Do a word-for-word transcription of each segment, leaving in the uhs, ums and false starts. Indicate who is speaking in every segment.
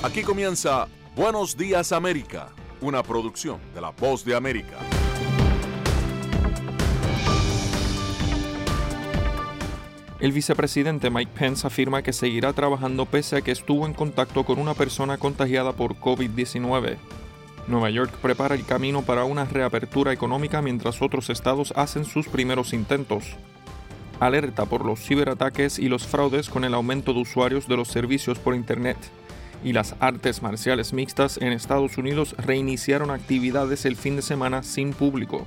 Speaker 1: Aquí comienza Buenos Días América, una producción de La Voz de América.
Speaker 2: El vicepresidente Mike Pence afirma que seguirá trabajando pese a que estuvo en contacto con una persona contagiada por COVID diecinueve. Nueva York prepara el camino para una reapertura económica mientras otros estados hacen sus primeros intentos. Alerta por los ciberataques y los fraudes con el aumento de usuarios de los servicios por Internet. Y las artes marciales mixtas en Estados Unidos reiniciaron actividades el fin de semana sin público.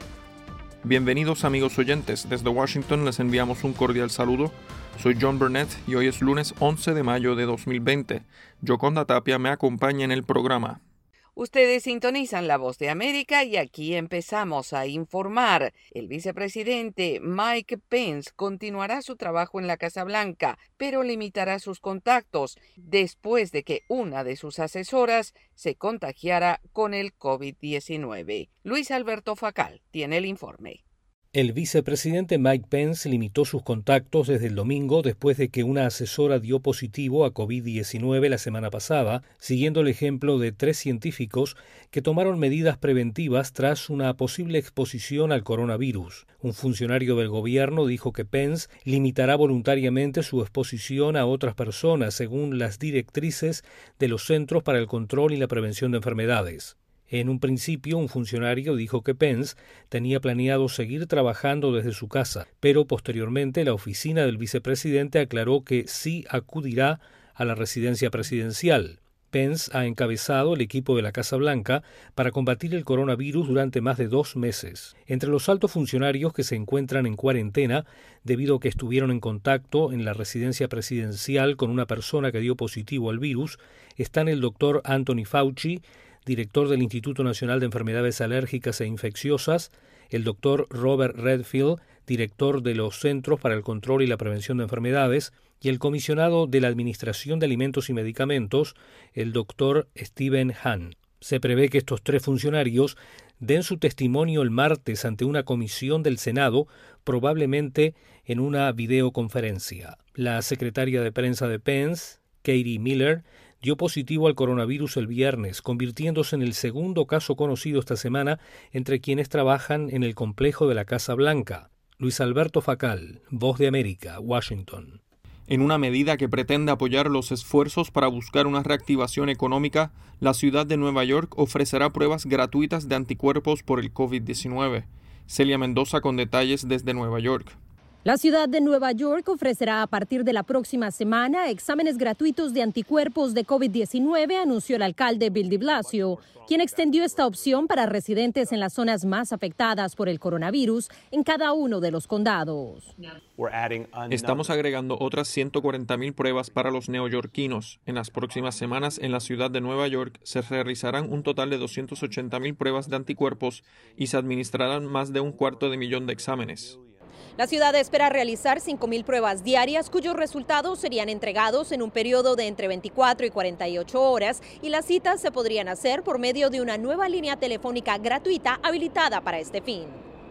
Speaker 2: Bienvenidos amigos oyentes, desde Washington les enviamos un cordial saludo. Soy John Burnett y hoy es lunes once de mayo de dos mil veinte. Yoconda Tapia me acompaña en el programa.
Speaker 3: Ustedes sintonizan La Voz de América y aquí empezamos a informar. El vicepresidente Mike Pence continuará su trabajo en la Casa Blanca, pero limitará sus contactos después de que una de sus asesoras se contagiara con el COVID diecinueve. Luis Alberto Facal tiene el informe.
Speaker 4: El vicepresidente Mike Pence limitó sus contactos desde el domingo después de que una asesora dio positivo a COVID diecinueve la semana pasada, siguiendo el ejemplo de tres científicos que tomaron medidas preventivas tras una posible exposición al coronavirus. Un funcionario del gobierno dijo que Pence limitará voluntariamente su exposición a otras personas según las directrices de los Centros para el Control y la Prevención de Enfermedades. En un principio, un funcionario dijo que Pence tenía planeado seguir trabajando desde su casa, pero posteriormente la oficina del vicepresidente aclaró que sí acudirá a la residencia presidencial. Pence ha encabezado el equipo de la Casa Blanca para combatir el coronavirus durante más de dos meses. Entre los altos funcionarios que se encuentran en cuarentena debido a que estuvieron en contacto en la residencia presidencial con una persona que dio positivo al virus están el doctor Anthony Fauci, director del Instituto Nacional de Enfermedades Alérgicas e Infecciosas, el doctor Robert Redfield, director de los Centros para el Control y la Prevención de Enfermedades, y el comisionado de la Administración de Alimentos y Medicamentos, el doctor Stephen Hahn. Se prevé que estos tres funcionarios den su testimonio el martes ante una comisión del Senado, probablemente en una videoconferencia. La secretaria de prensa de Pence, Katie Miller, dio positivo al coronavirus el viernes, convirtiéndose en el segundo caso conocido esta semana entre quienes trabajan en el complejo de la Casa Blanca. Luis Alberto Facal, Voz de América, Washington.
Speaker 2: En una medida que pretende apoyar los esfuerzos para buscar una reactivación económica, la ciudad de Nueva York ofrecerá pruebas gratuitas de anticuerpos por el COVID diecinueve. Celia Mendoza con detalles desde Nueva York.
Speaker 5: La ciudad de Nueva York ofrecerá a partir de la próxima semana exámenes gratuitos de anticuerpos de COVID diecinueve, anunció el alcalde Bill de Blasio, quien extendió esta opción para residentes en las zonas más afectadas por el coronavirus en cada uno de los condados.
Speaker 2: Estamos agregando otras ciento cuarenta mil pruebas para los neoyorquinos. En las próximas semanas en la ciudad de Nueva York se realizarán un total de doscientas ochenta mil pruebas de anticuerpos y se administrarán más de un cuarto de millón de exámenes.
Speaker 5: La ciudad espera realizar cinco mil pruebas diarias cuyos resultados serían entregados en un periodo de entre veinticuatro y cuarenta y ocho horas y las citas se podrían hacer por medio de una nueva línea telefónica gratuita habilitada para este fin.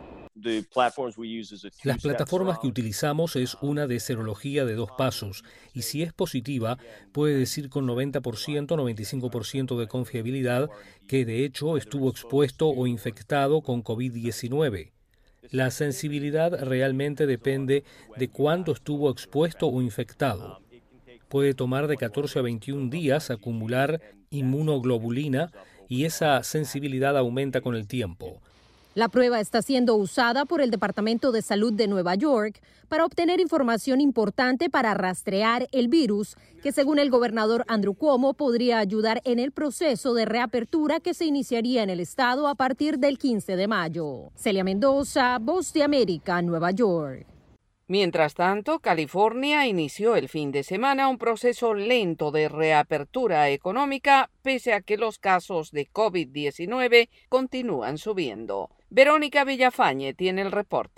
Speaker 4: Las plataformas que utilizamos es una de serología de dos pasos y si es positiva puede decir con noventa por ciento, noventa y cinco por ciento de confiabilidad que de hecho estuvo expuesto o infectado con COVID diecinueve. La sensibilidad realmente depende de cuándo estuvo expuesto o infectado. Puede tomar de catorce a veintiún días acumular inmunoglobulina y esa sensibilidad aumenta con el tiempo.
Speaker 5: La prueba está siendo usada por el Departamento de Salud de Nueva York para obtener información importante para rastrear el virus, que según el gobernador Andrew Cuomo podría ayudar en el proceso de reapertura que se iniciaría en el estado a partir del quince de mayo. Celia Mendoza, Voz de América, Nueva York.
Speaker 3: Mientras tanto, California inició el fin de semana un proceso lento de reapertura económica pese a que los casos de COVID diecinueve continúan subiendo. Verónica Villafañe tiene el reporte.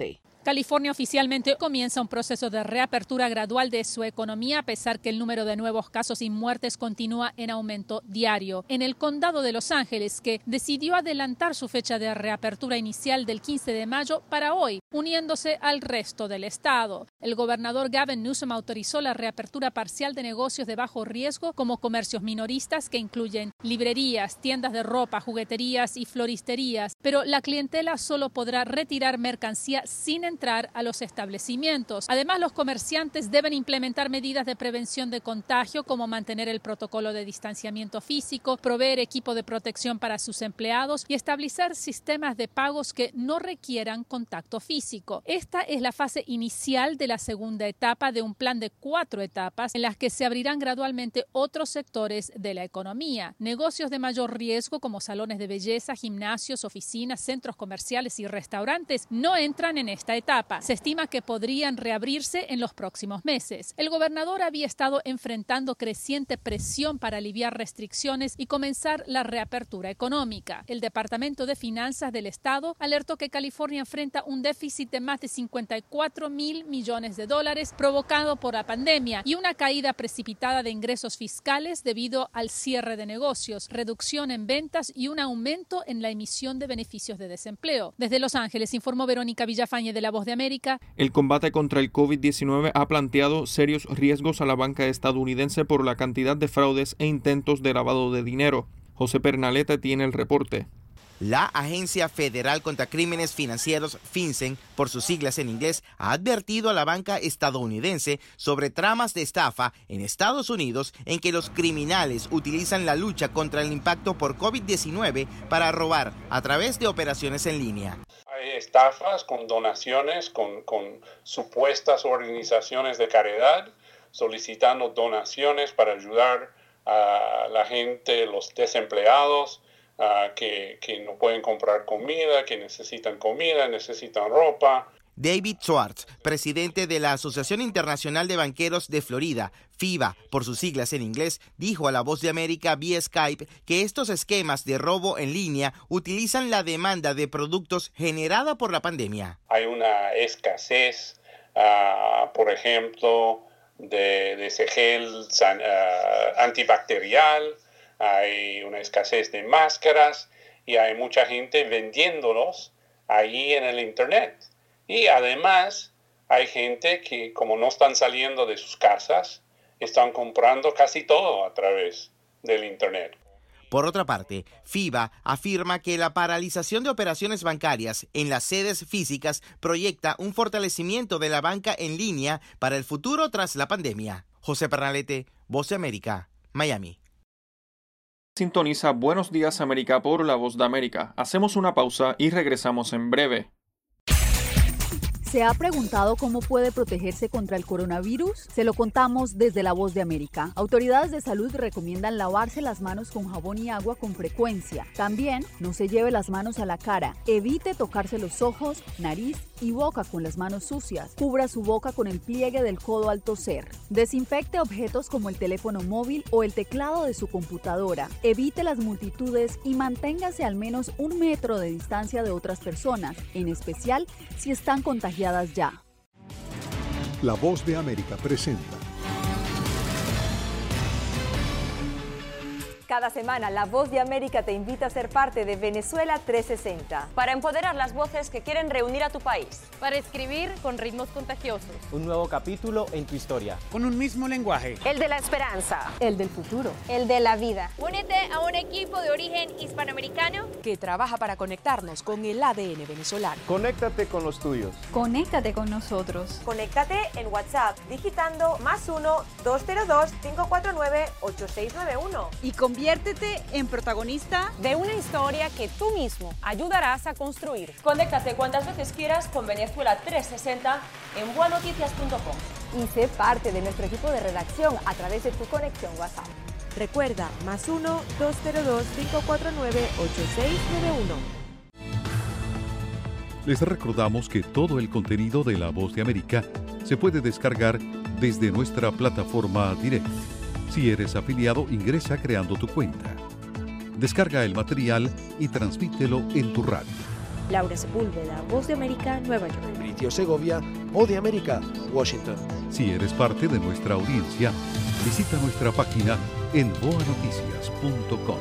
Speaker 6: California oficialmente comienza un proceso de reapertura gradual de su economía a pesar que el número de nuevos casos y muertes continúa en aumento diario. En el condado de Los Ángeles, que decidió adelantar su fecha de reapertura inicial del quince de mayo para hoy, uniéndose al resto del estado. El gobernador Gavin Newsom autorizó la reapertura parcial de negocios de bajo riesgo como comercios minoristas que incluyen librerías, tiendas de ropa, jugueterías y floristerías, pero la clientela solo podrá retirar mercancía sin entrar a los establecimientos. Además, los comerciantes deben implementar medidas de prevención de contagio como mantener el protocolo de distanciamiento físico, proveer equipo de protección para sus empleados y establecer sistemas de pagos que no requieran contacto físico. Esta es la fase inicial de la segunda etapa de un plan de cuatro etapas en las que se abrirán gradualmente otros sectores de la economía. Negocios de mayor riesgo como salones de belleza, gimnasios, oficinas, centros comerciales y restaurantes no entran en esta etapa. etapa. Se estima que podrían reabrirse en los próximos meses. El gobernador había estado enfrentando creciente presión para aliviar restricciones y comenzar la reapertura económica. El Departamento de Finanzas del Estado alertó que California enfrenta un déficit de más de cincuenta y cuatro mil millones de dólares provocado por la pandemia y una caída precipitada de ingresos fiscales debido al cierre de negocios, reducción en ventas y un aumento en la emisión de beneficios de desempleo. Desde Los Ángeles informó Verónica Villafañe de La Voz de América.
Speaker 2: El combate contra el COVID diecinueve ha planteado serios riesgos a la banca estadounidense por la cantidad de fraudes e intentos de lavado de dinero. José Pernalete tiene el reporte.
Speaker 7: La Agencia Federal contra Crímenes Financieros, FinCEN, por sus siglas en inglés, ha advertido a la banca estadounidense sobre tramas de estafa en Estados Unidos en que los criminales utilizan la lucha contra el impacto por COVID diecinueve para robar a través de operaciones en línea.
Speaker 8: Hay estafas con donaciones, con, con supuestas organizaciones de caridad, solicitando donaciones para ayudar a la gente, los desempleados, Uh, que, que no pueden comprar comida, que necesitan comida, necesitan ropa.
Speaker 7: David Schwartz, presidente de la Asociación Internacional de Banqueros de Florida, FIBA, por sus siglas en inglés, dijo a La Voz de América vía Skype que estos esquemas de robo en línea utilizan la demanda de productos generada por la pandemia.
Speaker 8: Hay una escasez, uh, por ejemplo, de, de ese gel uh, antibacterial. Hay una escasez de máscaras y hay mucha gente vendiéndolos ahí en el internet. Y además hay gente que, como no están saliendo de sus casas, están comprando casi todo a través del internet.
Speaker 7: Por otra parte, FIBA afirma que la paralización de operaciones bancarias en las sedes físicas proyecta un fortalecimiento de la banca en línea para el futuro tras la pandemia. José Pernalete, Voz de América, Miami.
Speaker 2: Sintoniza Buenos Días América por La Voz de América. Hacemos una pausa y regresamos en breve.
Speaker 9: ¿Se ha preguntado cómo puede protegerse contra el coronavirus? Se lo contamos desde La Voz de América. Autoridades de salud recomiendan lavarse las manos con jabón y agua con frecuencia. También no se lleve las manos a la cara. Evite tocarse los ojos, nariz y boca con las manos sucias. Cubra su boca con el pliegue del codo al toser. Desinfecte objetos como el teléfono móvil o el teclado de su computadora. Evite las multitudes y manténgase al menos un metro de distancia de otras personas, en especial si están contagiadas ya.
Speaker 10: La Voz de América presenta.
Speaker 11: Cada semana, La Voz de América te invita a ser parte de Venezuela trescientos sesenta.
Speaker 12: Para empoderar las voces que quieren reunir a tu país.
Speaker 13: Para escribir con ritmos contagiosos.
Speaker 14: Un nuevo capítulo en tu historia.
Speaker 15: Con un mismo lenguaje.
Speaker 16: El de la esperanza.
Speaker 17: El del futuro.
Speaker 18: El de la vida.
Speaker 19: Únete a un equipo de origen hispanoamericano
Speaker 20: que trabaja para conectarnos con el A D N venezolano.
Speaker 21: Conéctate con los tuyos.
Speaker 17: Conéctate con nosotros.
Speaker 11: Conéctate en WhatsApp digitando más uno, dos cero dos, cinco cuatro nueve, ocho seis nueve uno.
Speaker 20: Y con Conviértete en protagonista
Speaker 12: de una historia que tú mismo ayudarás a construir.
Speaker 22: Conéctate cuantas veces quieras con Venezuela trescientos sesenta en buenoticias punto com.
Speaker 11: Y sé parte de nuestro equipo de redacción a través de tu conexión WhatsApp.
Speaker 23: Recuerda, más uno, dos cero dos, cinco cuatro nueve, ocho seis nueve uno.
Speaker 10: Les recordamos que todo el contenido de La Voz de América se puede descargar desde nuestra plataforma directa. Si eres afiliado, ingresa creando tu cuenta. Descarga el material y transmítelo en tu radio.
Speaker 13: Laura Sepúlveda, Voz de América, Nueva York.
Speaker 15: Britio Segovia, Voz de América, Washington.
Speaker 10: Si eres parte de nuestra audiencia, visita nuestra página en boa noticias punto com.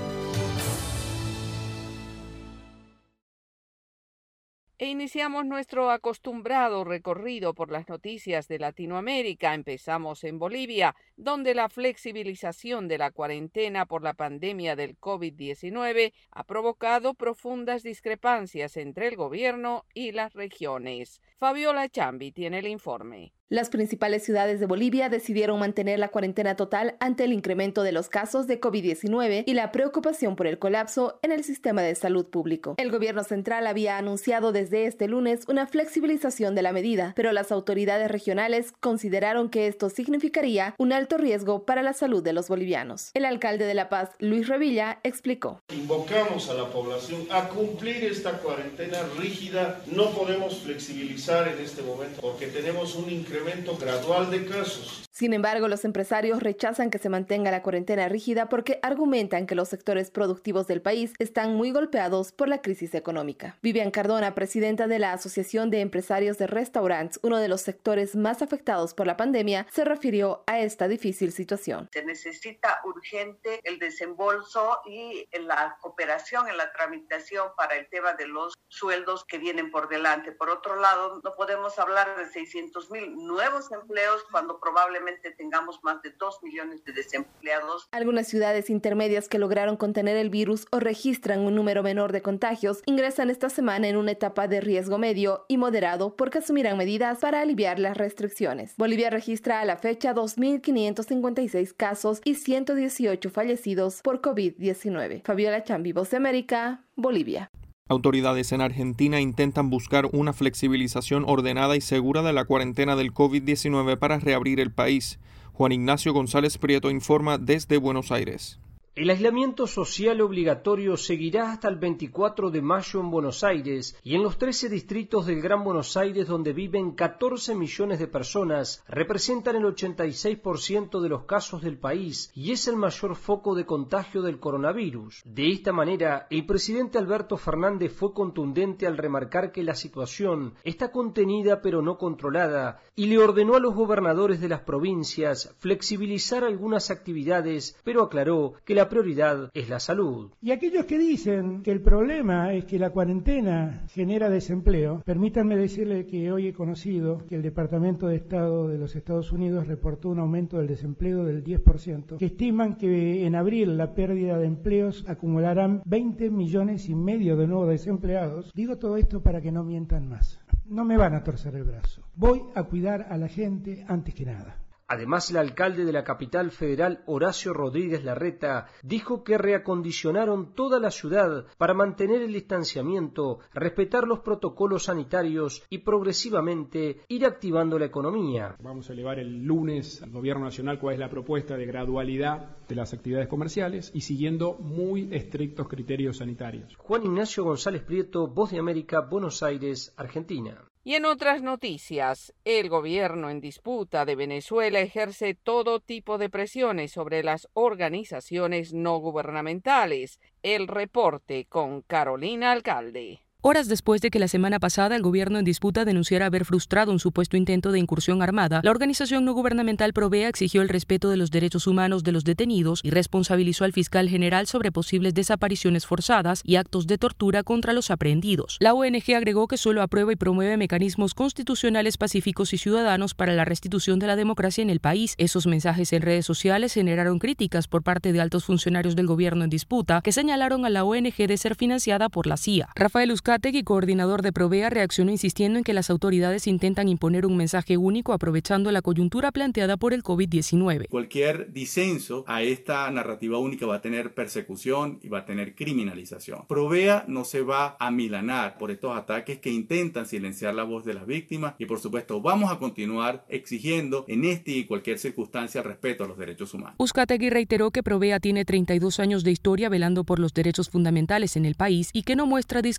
Speaker 3: E iniciamos nuestro acostumbrado recorrido por las noticias de Latinoamérica. Empezamos en Bolivia, donde la flexibilización de la cuarentena por la pandemia del COVID diecinueve ha provocado profundas discrepancias entre el gobierno y las regiones. Fabiola Chambi tiene el informe.
Speaker 16: Las principales ciudades de Bolivia decidieron mantener la cuarentena total ante el incremento de los casos de COVID diecinueve y la preocupación por el colapso en el sistema de salud público. El gobierno central había anunciado desde este lunes una flexibilización de la medida, pero las autoridades regionales consideraron que esto significaría un alto riesgo para la salud de los bolivianos. El alcalde de La Paz, Luis Revilla, explicó.
Speaker 18: Invocamos a la población a cumplir esta cuarentena rígida. No podemos flexibilizar en este momento porque tenemos un incremento gradual de casos.
Speaker 16: Sin embargo, los empresarios rechazan que se mantenga la cuarentena rígida porque argumentan que los sectores productivos del país están muy golpeados por la crisis económica. Vivian Cardona, presidenta de la Asociación de Empresarios de Restaurantes, uno de los sectores más afectados por la pandemia, se refirió a esta difícil situación.
Speaker 21: Se necesita urgente el desembolso y la cooperación en la tramitación para el tema de los sueldos que vienen por delante. Por otro lado, no podemos hablar de seiscientos mil nuevos empleos cuando probablemente tengamos más de dos millones de desempleados.
Speaker 16: Algunas ciudades intermedias que lograron contener el virus o registran un número menor de contagios ingresan esta semana en una etapa de riesgo medio y moderado porque asumirán medidas para aliviar las restricciones. Bolivia registra a la fecha dos mil quinientos cincuenta y seis casos y ciento dieciocho fallecidos por COVID diecinueve. Fabiola Chambi, Voz de América, Bolivia.
Speaker 2: Autoridades en Argentina intentan buscar una flexibilización ordenada y segura de la cuarentena del COVID diecinueve para reabrir el país. Juan Ignacio González Prieto informa desde Buenos Aires.
Speaker 24: El aislamiento social obligatorio seguirá hasta el veinticuatro de mayo en Buenos Aires y en los trece distritos del Gran Buenos Aires, donde viven catorce millones de personas, representan el ochenta y seis por ciento de los casos del país y es el mayor foco de contagio del coronavirus. De esta manera, el presidente Alberto Fernández fue contundente al remarcar que la situación está contenida pero no controlada y le ordenó a los gobernadores de las provincias flexibilizar algunas actividades, pero aclaró que la La prioridad es la salud.
Speaker 25: Y aquellos que dicen que el problema es que la cuarentena genera desempleo, permítanme decirle que hoy he conocido que el Departamento de Estado de los Estados Unidos reportó un aumento del desempleo del diez por ciento, que estiman que en abril la pérdida de empleos acumularán veinte millones y medio de nuevos desempleados. Digo todo esto para que no mientan más. No me van a torcer el brazo. Voy a cuidar a la gente antes que nada.
Speaker 24: Además, el alcalde de la capital federal, Horacio Rodríguez Larreta, dijo que reacondicionaron toda la ciudad para mantener el distanciamiento, respetar los protocolos sanitarios y progresivamente ir activando la economía.
Speaker 26: Vamos a elevar el lunes al Gobierno Nacional cuál es la propuesta de gradualidad de las actividades comerciales y siguiendo muy estrictos criterios sanitarios.
Speaker 24: Juan Ignacio González Prieto, Voz de América, Buenos Aires, Argentina.
Speaker 3: Y en otras noticias, el gobierno en disputa de Venezuela ejerce todo tipo de presiones sobre las organizaciones no gubernamentales. El reporte con Carolina Alcalde.
Speaker 27: Horas después de que la semana pasada el gobierno en disputa denunciara haber frustrado un supuesto intento de incursión armada, la organización no gubernamental Provea exigió el respeto de los derechos humanos de los detenidos y responsabilizó al fiscal general sobre posibles desapariciones forzadas y actos de tortura contra los aprehendidos. La O N G agregó que solo aprueba y promueve mecanismos constitucionales pacíficos y ciudadanos para la restitución de la democracia en el país. Esos mensajes en redes sociales generaron críticas por parte de altos funcionarios del gobierno en disputa, que señalaron a la O N G de ser financiada por la C I A. Rafael Uzcategui, coordinador de Provea, reaccionó insistiendo en que las autoridades intentan imponer un mensaje único aprovechando la coyuntura planteada por el COVID diecinueve.
Speaker 28: Cualquier disenso a esta narrativa única va a tener persecución y va a tener criminalización. Provea no se va a amilanar por estos ataques que intentan silenciar la voz de las víctimas y, por supuesto, vamos a continuar exigiendo en esta y cualquier circunstancia el respeto a los derechos humanos.
Speaker 27: Uzcategui reiteró que Provea tiene treinta y dos años de historia velando por los derechos fundamentales en el país y que no muestra discriminación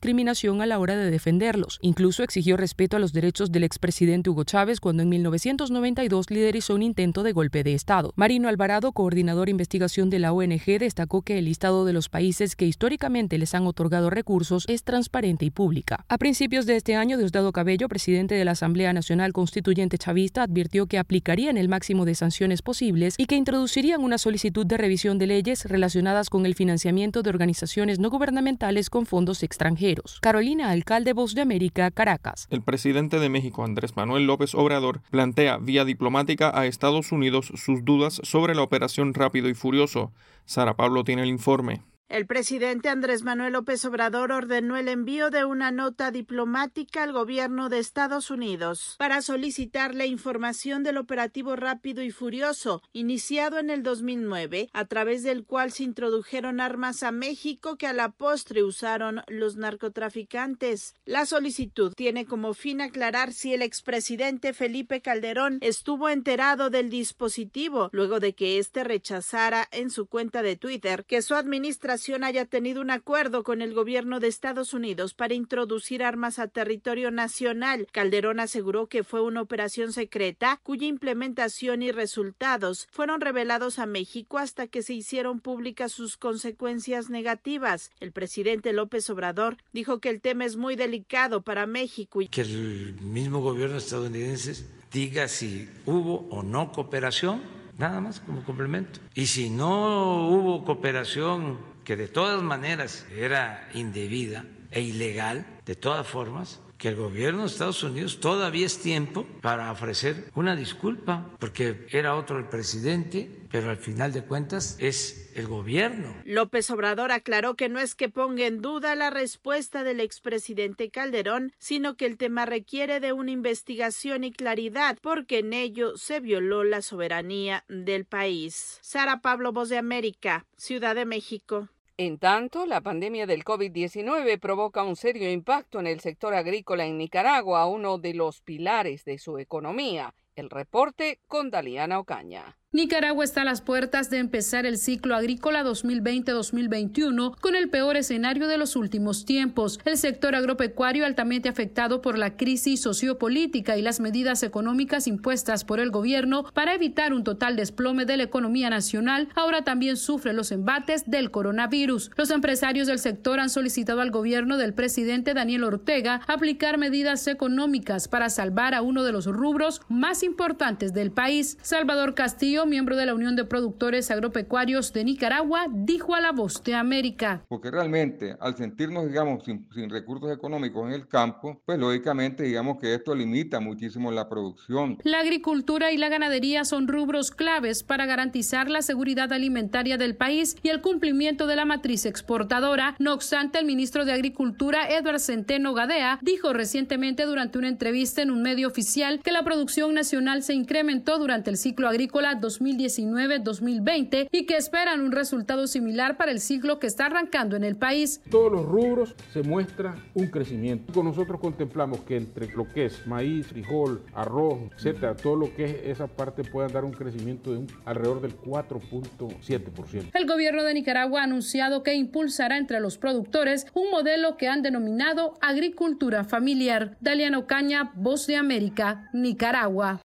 Speaker 27: precaución a la hora de defenderlos. Incluso exigió respeto a los derechos del expresidente Hugo Chávez cuando en mil novecientos noventa y dos liderizó un intento de golpe de Estado. Marino Alvarado, coordinador de investigación de la O N G, destacó que el listado de los países que históricamente les han otorgado recursos es transparente y pública. A principios de este año, Diosdado Cabello, presidente de la Asamblea Nacional Constituyente Chavista, advirtió que aplicarían el máximo de sanciones posibles y que introducirían una solicitud de revisión de leyes relacionadas con el financiamiento de organizaciones no gubernamentales con fondos extranjeros. Carolina Alcalde, Voz de América, Caracas.
Speaker 2: El presidente de México, Andrés Manuel López Obrador, plantea vía diplomática a Estados Unidos sus dudas sobre la operación Rápido y Furioso. Sara Pablo tiene el informe.
Speaker 1: El presidente Andrés Manuel López Obrador ordenó el envío de una nota diplomática al gobierno de Estados Unidos para solicitar la información del operativo Rápido y Furioso, iniciado en el dos mil nueve, a través del cual se introdujeron armas a México que a la postre usaron los narcotraficantes. La solicitud tiene como fin aclarar si el expresidente Felipe Calderón estuvo enterado del dispositivo, luego de que éste rechazara en su cuenta de Twitter que su administración haya tenido un acuerdo con el gobierno de Estados Unidos para introducir armas a territorio nacional. Calderón aseguró que fue una operación secreta cuya implementación y resultados fueron revelados a México hasta que se hicieron públicas sus consecuencias negativas. El presidente López Obrador dijo que el tema es muy delicado para México y
Speaker 4: que el mismo gobierno estadounidense diga si hubo o no cooperación, nada más como complemento. Y si no hubo cooperación, que de todas maneras era indebida e ilegal, de todas formas, que el gobierno de Estados Unidos todavía es tiempo para ofrecer una disculpa, porque era otro el presidente, pero al final de cuentas es el gobierno.
Speaker 1: López Obrador aclaró que no es que ponga en duda la respuesta del expresidente Calderón, sino que el tema requiere de una investigación y claridad, porque en ello se violó la soberanía del país. Sara Pablo, Voz de América, Ciudad de México.
Speaker 3: En tanto, la pandemia del COVID diecinueve provoca un serio impacto en el sector agrícola en Nicaragua, uno de los pilares de su economía. El reporte con Daliana Ocaña.
Speaker 5: Nicaragua está a las puertas de empezar el ciclo agrícola dos mil veinte dos mil veintiuno con el peor escenario de los últimos tiempos. El sector agropecuario, altamente afectado por la crisis sociopolítica y las medidas económicas impuestas por el gobierno para evitar un total desplome de la economía nacional, ahora también sufre los embates del coronavirus. Los empresarios del sector han solicitado al gobierno del presidente Daniel Ortega aplicar medidas económicas para salvar a uno de los rubros más importantes del país. Salvador Castillo, miembro de la Unión de Productores Agropecuarios de Nicaragua, dijo a La Voz de América.
Speaker 6: Porque realmente, al sentirnos, digamos, sin, sin recursos económicos en el campo, pues lógicamente, digamos que esto limita muchísimo la producción.
Speaker 5: La agricultura y la ganadería son rubros claves para garantizar la seguridad alimentaria del país y el cumplimiento de la matriz exportadora. No obstante, el ministro de Agricultura, Edward Centeno Gadea, dijo recientemente durante una entrevista en un medio oficial que la producción nacional se incrementó durante el ciclo agrícola dos mil diecinueve dos mil veinte y que esperan un resultado similar para el ciclo que está arrancando en el país.
Speaker 26: Todos los rubros se muestra un crecimiento. Nosotros contemplamos que entre lo que es maíz, frijol, arroz, etcétera, todo lo que es esa parte pueda dar un crecimiento de un, alrededor del cuatro punto siete por ciento.
Speaker 5: El gobierno de Nicaragua ha anunciado que impulsará entre los productores un modelo que han denominado agricultura familiar. Daliana Ocaña, Voz de América, Nicaragua.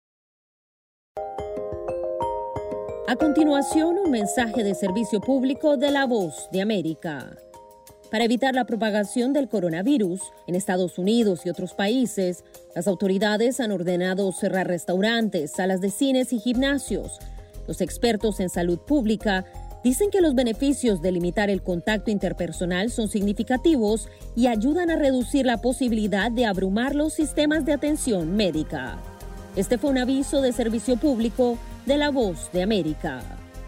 Speaker 7: A continuación, un mensaje de servicio público de La Voz de América. Para evitar la propagación del coronavirus en Estados Unidos y otros países, las autoridades han ordenado cerrar restaurantes, salas de cines y gimnasios. Los expertos en salud pública dicen que los beneficios de limitar el contacto interpersonal son significativos y ayudan a reducir la posibilidad de abrumar los sistemas de atención médica. Este fue un aviso de servicio público de La Voz de América.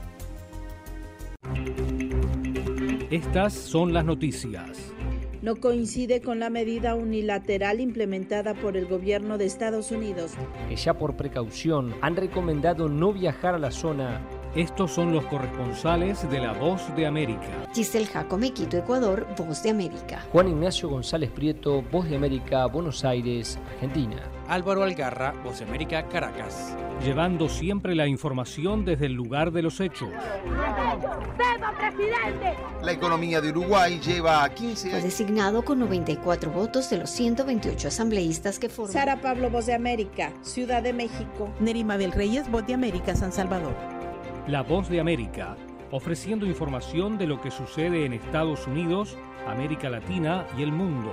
Speaker 8: Estas son las noticias.
Speaker 1: No coincide con la medida unilateral implementada por el gobierno de Estados Unidos.
Speaker 24: Que ya por precaución han recomendado no viajar a la zona
Speaker 8: Estos son los corresponsales de La Voz de América.
Speaker 9: Giselle Jacome, Quito, Ecuador, Voz de América.
Speaker 11: Juan Ignacio González Prieto, Voz de América, Buenos Aires, Argentina.
Speaker 12: Álvaro Algarra, Voz de América, Caracas.
Speaker 8: Llevando siempre la información desde el lugar de los hechos.
Speaker 14: ¡Viva, presidente!
Speaker 17: La economía de Uruguay lleva a quince años.
Speaker 9: Fue designado con noventa y cuatro votos de los ciento veintiocho asambleístas que forman.
Speaker 1: Sara Pablo, Voz de América, Ciudad de México.
Speaker 19: Nerima Bel Reyes, Voz de América, San Salvador.
Speaker 8: La Voz de América, ofreciendo información de lo que sucede en Estados Unidos, América Latina y el mundo.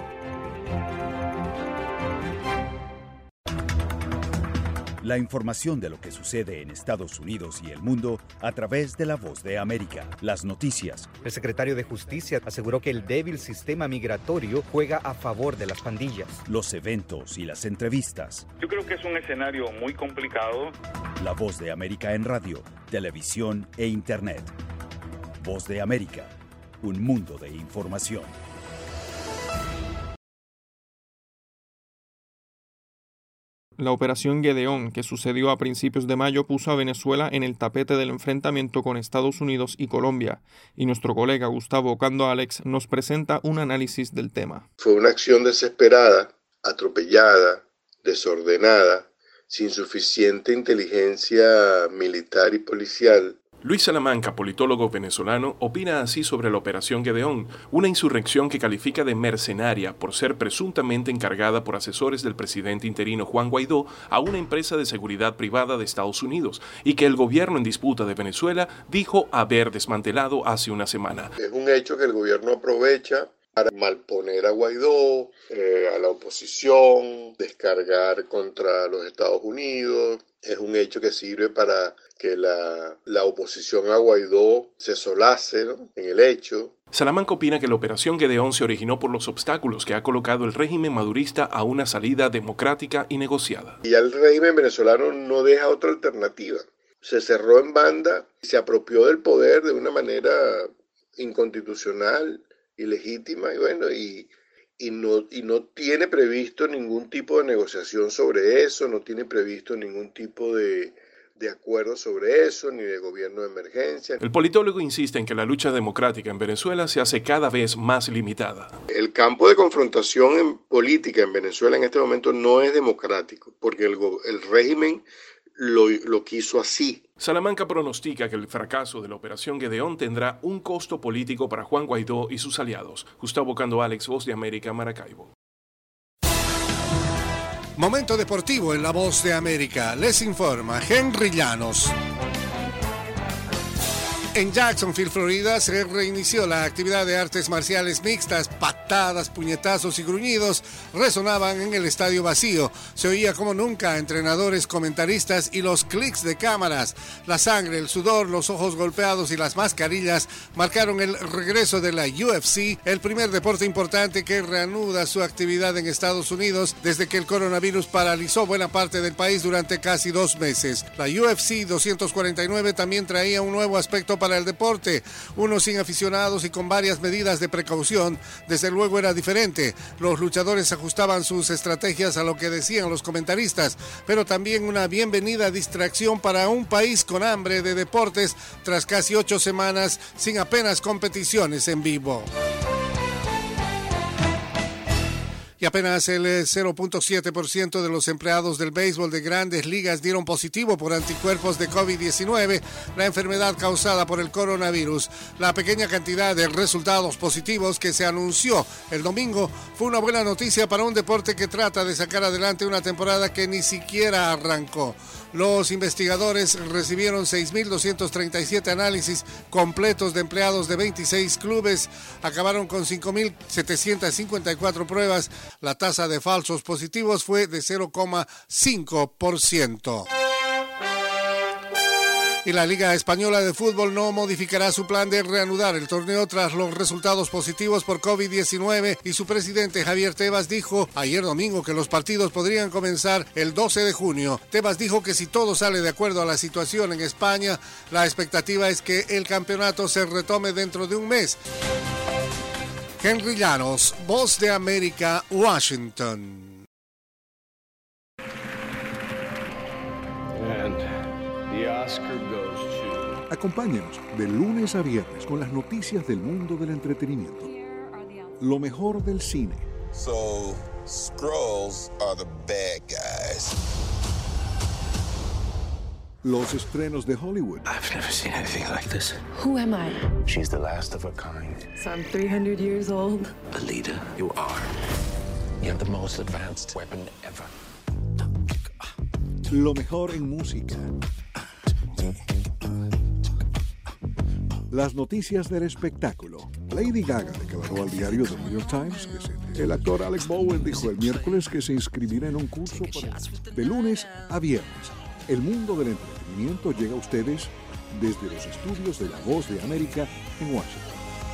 Speaker 20: La información de lo que sucede en Estados Unidos y el mundo a través de La Voz de América. Las noticias.
Speaker 22: El secretario de Justicia aseguró que el débil sistema migratorio juega a favor de las pandillas.
Speaker 20: Los eventos y las entrevistas.
Speaker 29: Yo creo que es un escenario muy complicado.
Speaker 20: La Voz de América en radio, televisión e internet. Voz de América, un mundo de información.
Speaker 2: La operación Gedeón, que sucedió a principios de mayo, puso a Venezuela en el tapete del enfrentamiento con Estados Unidos y Colombia, y nuestro colega Gustavo Ocando Alex nos presenta un análisis del tema.
Speaker 30: Fue una acción desesperada, atropellada, desordenada, sin suficiente inteligencia militar y policial.
Speaker 31: Luis Salamanca, politólogo venezolano, opina así sobre la Operación Gedeón, una insurrección que califica de mercenaria por ser presuntamente encargada por asesores del presidente interino Juan Guaidó a una empresa de seguridad privada de Estados Unidos y que el gobierno en disputa de Venezuela dijo haber desmantelado hace una semana.
Speaker 30: Es un hecho que el gobierno aprovecha para malponer a Guaidó, eh, a la oposición, descargar contra los Estados Unidos. Es un hecho que sirve para que la, la oposición a Guaidó se solace, ¿no?, en el hecho.
Speaker 31: Salamanca opina que la Operación Gedeón se originó por los obstáculos que ha colocado el régimen madurista a una salida democrática y negociada.
Speaker 30: Y el régimen venezolano no deja otra alternativa. Se cerró en banda y se apropió del poder de una manera inconstitucional, ilegítima, y bueno, y, y, no, y no tiene previsto ningún tipo de negociación sobre eso, no tiene previsto ningún tipo de, de acuerdo sobre eso, ni de gobierno de emergencia.
Speaker 31: El politólogo insiste en que la lucha democrática en Venezuela se hace cada vez más limitada.
Speaker 30: El campo de confrontación en política en Venezuela en este momento no es democrático, porque el, el régimen Lo, lo quiso así.
Speaker 31: Salamanca pronostica que el fracaso de la Operación Gedeón tendrá un costo político para Juan Guaidó y sus aliados. Gustavo Ocando Alex, Voz de América, Maracaibo. Momento deportivo en La Voz de América. Les informa Henry Llanos. En Jacksonville, Florida, se reinició la actividad de artes marciales mixtas. Patadas, puñetazos y gruñidos resonaban en el estadio vacío. Se oía como nunca entrenadores, comentaristas y los clics de cámaras. La sangre, el sudor, los ojos golpeados y las mascarillas marcaron el regreso de la U F C, el primer deporte importante que reanuda su actividad en Estados Unidos desde que el coronavirus paralizó buena parte del país durante casi dos meses. La U F C doscientos cuarenta y nueve también traía un nuevo aspecto para para el deporte, uno sin aficionados y con varias medidas de precaución. Desde luego era diferente. Los luchadores ajustaban sus estrategias a lo que decían los comentaristas, pero también una bienvenida distracción para un país con hambre de deportes tras casi ocho semanas sin apenas competiciones en vivo. Y apenas el cero punto siete por ciento de los empleados del béisbol de grandes ligas dieron positivo por anticuerpos de COVID diecinueve, la enfermedad causada por el coronavirus. La pequeña cantidad de resultados positivos que se anunció el domingo fue una buena noticia para un deporte que trata de sacar adelante una temporada que ni siquiera arrancó. Los investigadores recibieron seis mil doscientos treinta y siete análisis completos de empleados de veintiséis clubes, acabaron con cinco mil setecientos cincuenta y cuatro pruebas. La tasa de falsos positivos fue de cero coma cinco por ciento. Y la Liga Española de Fútbol no modificará su plan de reanudar el torneo tras los resultados positivos por COVID diecinueve y su presidente Javier Tebas dijo ayer domingo que los partidos podrían comenzar el doce de junio. Tebas dijo que si todo sale de acuerdo a la situación en España, la expectativa es que el campeonato se retome dentro de un mes. Henry Llanos, Voz de América, Washington.
Speaker 32: And the Oscar goes to...
Speaker 4: Acompáñenos de lunes a viernes con las noticias del mundo del entretenimiento. Lo mejor del cine.
Speaker 10: So, Skrulls are the bad guys.
Speaker 4: Los estrenos de Hollywood.
Speaker 13: I've never seen anything like this.
Speaker 15: Who am I?
Speaker 13: She's the last of her kind.
Speaker 15: So I'm three hundred years old.
Speaker 13: A leader, you are. You have the most advanced weapon ever.
Speaker 4: Lo mejor en música. Las noticias del espectáculo. Lady Gaga declaró al diario The New York Times que se, el actor Alec Baldwin dijo el miércoles que se inscribirá en un curso para, de lunes a viernes. El mundo del entretenimiento llega a ustedes desde los estudios de La Voz de América en Washington.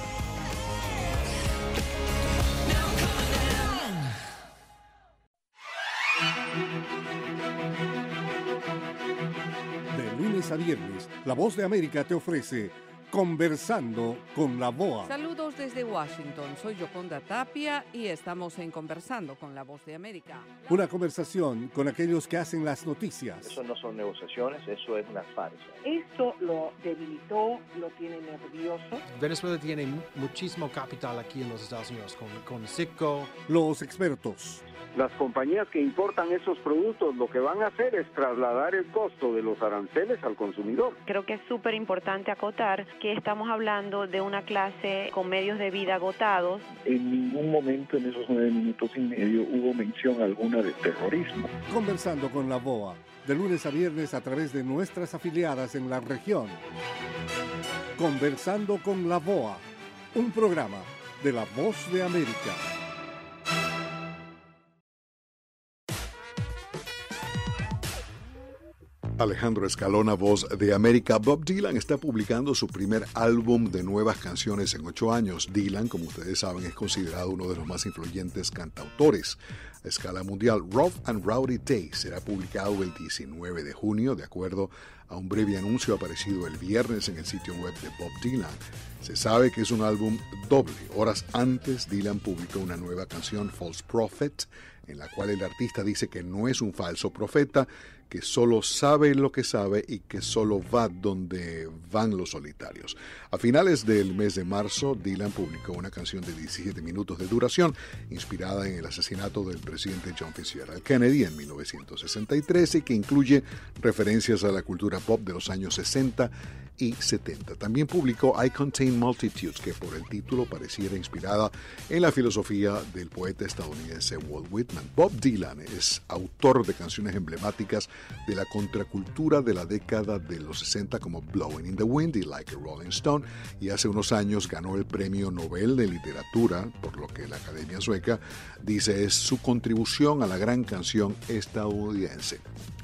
Speaker 4: De lunes a viernes, La Voz de América te ofrece Conversando con la V O A.
Speaker 3: Saludos desde Washington, soy Yoconda Tapia y estamos en Conversando con la Voz de América.
Speaker 31: Una conversación con aquellos que hacen las noticias.
Speaker 16: Eso no son negociaciones, eso es una farsa.
Speaker 18: Esto lo debilitó, lo tiene nervioso.
Speaker 12: Venezuela tiene muchísimo capital aquí en los Estados Unidos, con, con Citgo.
Speaker 31: Los expertos.
Speaker 21: Las compañías que importan esos productos lo que van a hacer es trasladar el costo de los aranceles al consumidor.
Speaker 23: Creo que es súper importante acotar que estamos hablando de una clase con medios de vida agotados.
Speaker 25: En ningún momento en esos nueve minutos y medio hubo mención alguna de terrorismo.
Speaker 31: Conversando con la V O A, de lunes a viernes a través de nuestras afiliadas en la región. Conversando con la V O A, un programa de La Voz de América.
Speaker 4: Alejandro Escalona, Voz de América. Bob Dylan está publicando su primer álbum de nuevas canciones en ocho años. Dylan, como ustedes saben, es considerado uno de los más influyentes cantautores a escala mundial. Rough and Rowdy Day será publicado el diecinueve de junio, de acuerdo a un breve anuncio aparecido el viernes en el sitio web de Bob Dylan. Se sabe que es un álbum doble. Horas antes, Dylan publicó una nueva canción, False Prophet, en la cual el artista dice que no es un falso profeta, que solo sabe lo que sabe y que solo va donde van los solitarios. A finales del mes de marzo, Dylan publicó una canción de diecisiete minutos de duración, inspirada en el asesinato del presidente John Fitzgerald Kennedy en mil novecientos sesenta y tres y que incluye referencias a la cultura pop de los años sesenta y setenta. También publicó I Contain Multitudes, que por el título pareciera inspirada en la filosofía del poeta estadounidense Walt Whitman. Bob Dylan es autor de canciones emblemáticas de la contracultura de la década de los sesenta como Blowing in the Wind y Like a Rolling Stone, y hace unos años ganó el Premio Nobel de Literatura, por lo que la Academia Sueca dice es su contribución a la gran canción estadounidense.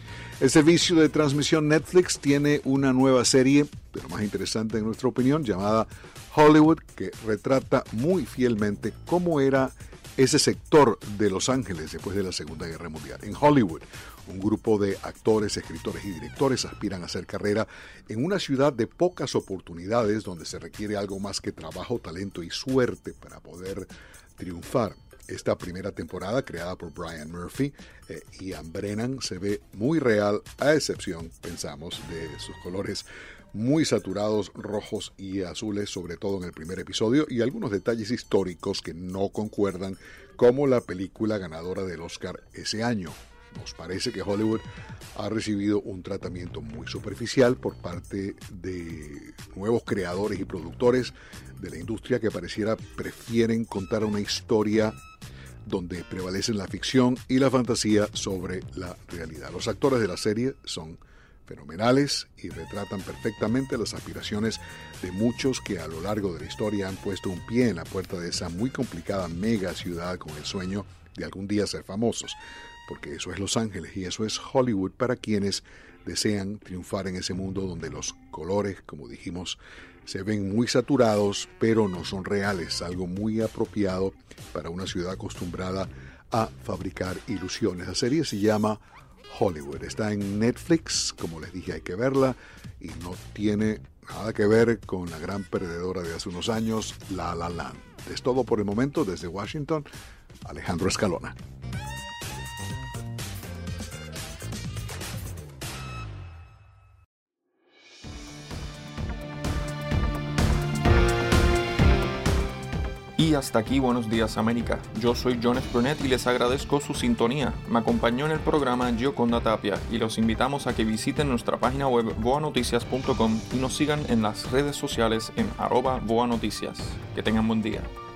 Speaker 4: El servicio de transmisión Netflix tiene una nueva serie, de lo más interesante en nuestra opinión, llamada Hollywood, que retrata muy fielmente cómo era ese sector de Los Ángeles después de la Segunda Guerra Mundial. En Hollywood, un grupo de actores, escritores y directores aspiran a hacer carrera en una ciudad de pocas oportunidades donde se requiere algo más que trabajo, talento y suerte para poder triunfar. Esta primera temporada, creada por Brian Murphy eh, y Ian Brennan, se ve muy real, a excepción, pensamos, de sus colores muy saturados, rojos y azules, sobre todo en el primer episodio, y algunos detalles históricos que no concuerdan, como la película ganadora del Oscar ese año. Nos parece que Hollywood ha recibido un tratamiento muy superficial por parte de nuevos creadores y productores de la industria que pareciera prefieren contar una historia donde prevalecen la ficción y la fantasía sobre la realidad. Los actores de la serie son fenomenales y retratan perfectamente las aspiraciones de muchos que a lo largo de la historia han puesto un pie en la puerta de esa muy complicada mega ciudad con el sueño de algún día ser famosos, porque eso es Los Ángeles y eso es Hollywood para quienes desean triunfar en ese mundo donde los colores, como dijimos, se ven muy saturados, pero no son reales, algo muy apropiado para una ciudad acostumbrada a fabricar ilusiones. La serie se llama Hollywood, está en Netflix, como les dije hay que verla, y no tiene nada que ver con la gran perdedora de hace unos años, La La Land. Es todo por el momento. Desde Washington, Alejandro Escalona.
Speaker 2: Y hasta aquí Buenos Días América. Yo soy Jones Brunet y les agradezco su sintonía. Me acompañó en el programa Gioconda Tapia y los invitamos a que visiten nuestra página web voa noticias punto com y nos sigan en las redes sociales en arroba voa noticias. Que tengan buen día.